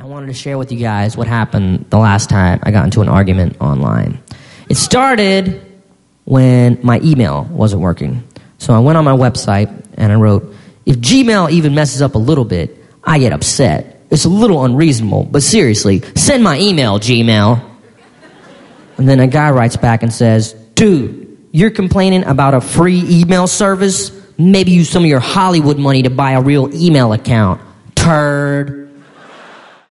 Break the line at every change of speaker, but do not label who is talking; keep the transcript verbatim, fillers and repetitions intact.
wanted to share with you guys what happened the last time I got into an argument online. It started when my email wasn't working. So I went on my website and I wrote, if Gmail even messes up a little bit, I get upset. It's a little unreasonable, but seriously, send my email, Gmail. And then a guy writes back and says, dude, you're complaining about a free email service? Maybe use some of your Hollywood money to buy a real email account. Turd.